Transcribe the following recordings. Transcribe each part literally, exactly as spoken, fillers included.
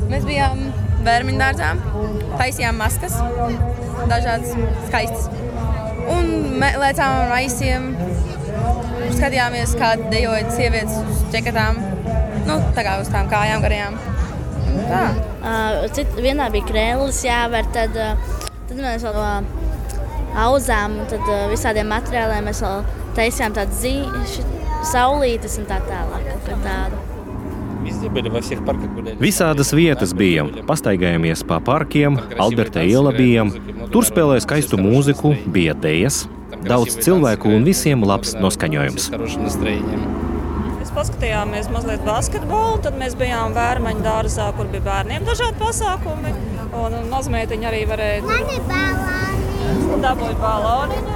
Mēs bijām Vērmiņdārzā, taisījām maskas, dažādas skaistas. Un lēcām ar maisiem, skatījāmies, kā dejoja sievietes uz ķekatām, nu, tā kā uz tām kājām garajām. Tā. Uh, cit, vienā bija krēlis jāver, tad, uh, tad mēs vēl uh, auzām un tad uh, visādiem materiāliem mēs vēl taisījām tādas zīši, saulītes un tā tālāk. Tādu. Visādas vietas bijām, pastaigājāmies pa parkiem, Alberta iela bijām, tur spēlēja skaistu mūziku, bija dejas, daudz cilvēku un visiem labs noskaņojums. Mēs paskatījāmies mazliet basketbolu, tad mēs bijām Vērmaņdārzā, kur bija bērniem dažādi pasākumi, un mazmeitiņi arī varēja... Mani baloni. Dabūja baloniņu.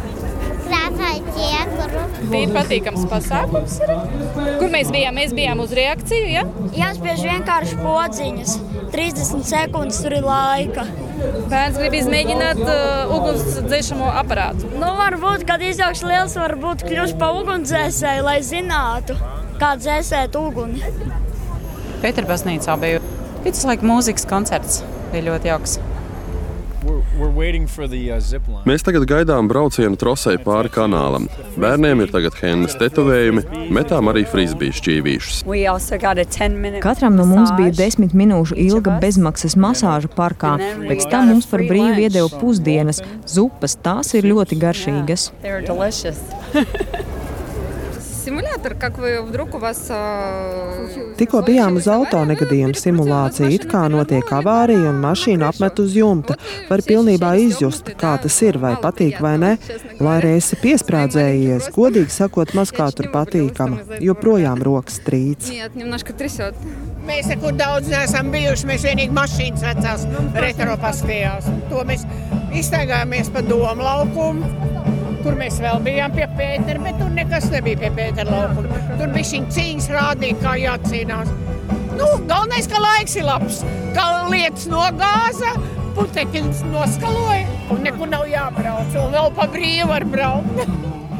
Tīri patīkams pasākums ir. Kur mēs bijām? Mēs bijām uz reakciju, ja? Jāspiež vienkārši podziņas. trīsdesmit sekundes tur ir laika. Bērns grib izmēģināt uh, ugunsdzēšamo aparātu. Nu, varbūt, kad izaugs liels, varbūt kļūst pa ugunsdzēsēju, lai zinātu, kā dzēsēt uguni. Pēterbaznīcā bija visu laiku mūzikas koncerts. Bija ļoti jauks. Mēs tagad gaidām braucienu trosei pāri kanālam. Bērniem ir tagad hennes tetovējumi, metām arī frisbiju šķīvīšus. Katram no mums bija desmit minūšu ilga bezmaksas masāža parkā. Pēc tam mums par brīvu iedeva pusdienas zupas, tās ir ļoti garšīgas. Simulātori, как вы вдруг у вас... Tikko bijām uz autonegadījuma simulāciju, it kā notiek avārija un mašīna apmet uz jumta. Var pilnībā izjust, kā tas ir, vai patīk vai ne. Lai arī esi piesprādzējies, godīgi sakot, maz kā tur patīkama, joprojām rokas trīc. Mēs nekur daudz neesam bijuši, mēs vienīgi mašīnas vecās retro paskatījās. To mēs izstaigājāmies pa domu laukumu. Kur mēs vēl bijām pie Pētera, bet tur nekas nebija pie Pētera laukuma. Tur bišķiņ cīņas rādīja, kā jācīnās. Nu, galvenais, ka laiks ir labs. Kā lietas nogāza, putekļus noskaloja un nekur nav jābrauc. Un vēl pa brīvu var braukt.